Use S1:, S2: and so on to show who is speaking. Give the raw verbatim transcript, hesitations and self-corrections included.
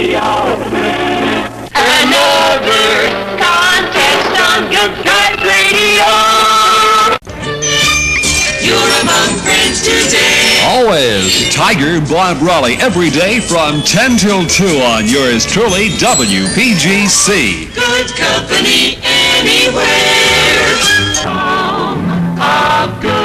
S1: Radio. Another contest on Good Times Radio. You're among friends today.
S2: Always Tiger and Bob Raleigh every day from ten till two on yours truly, W P G C.
S1: Good company anywhere. Home of good.